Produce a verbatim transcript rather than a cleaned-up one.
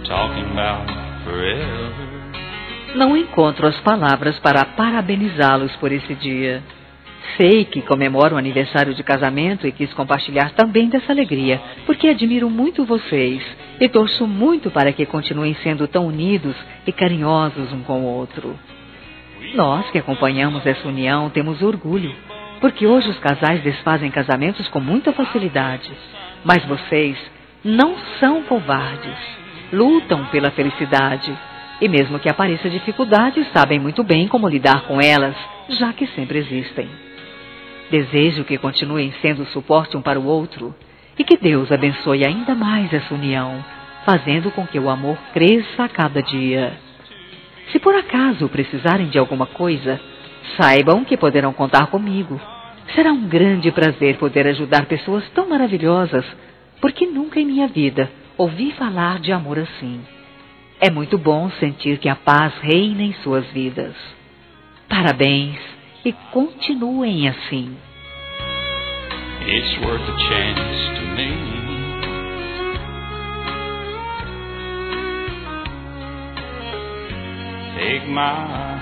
talking about forever. Não encontro as palavras para parabenizá-los por esse dia. Sei que comemoram o aniversário de casamento e quis compartilhar também dessa alegria, porque admiro muito vocês e torço muito para que continuem sendo tão unidos e carinhosos um com o outro. Nós que acompanhamos essa união temos orgulho, porque hoje os casais desfazem casamentos com muita facilidade. Mas vocês não são covardes, lutam pela felicidade e mesmo que apareça dificuldades, sabem muito bem como lidar com elas, já que sempre existem. Desejo que continuem sendo suporte um para o outro e que Deus abençoe ainda mais essa união, fazendo com que o amor cresça a cada dia. Se por acaso precisarem de alguma coisa, saibam que poderão contar comigo. Será um grande prazer poder ajudar pessoas tão maravilhosas, porque nunca em minha vida ouvi falar de amor assim. É muito bom sentir que a paz reina em suas vidas. Parabéns e continuem assim. It's worth a chance to me. Take my